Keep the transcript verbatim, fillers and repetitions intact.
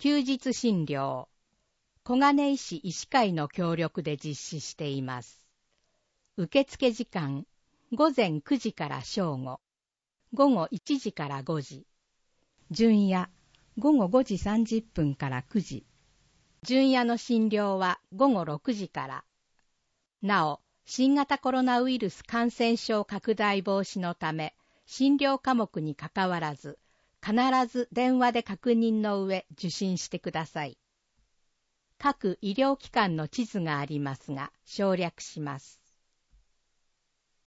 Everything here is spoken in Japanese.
休日診療、小金井市医師会の協力で実施しています。受付時間、午前くじから正午、午後いちじからごじ。巡夜、午後ごじさんじゅっぷんからくじ。巡夜の診療は午後ろくじから。なお、新型コロナウイルス感染症拡大防止のため、診療科目にかかわらず、必ず電話で確認の上受診してください。各医療機関の地図がありますが、省略します。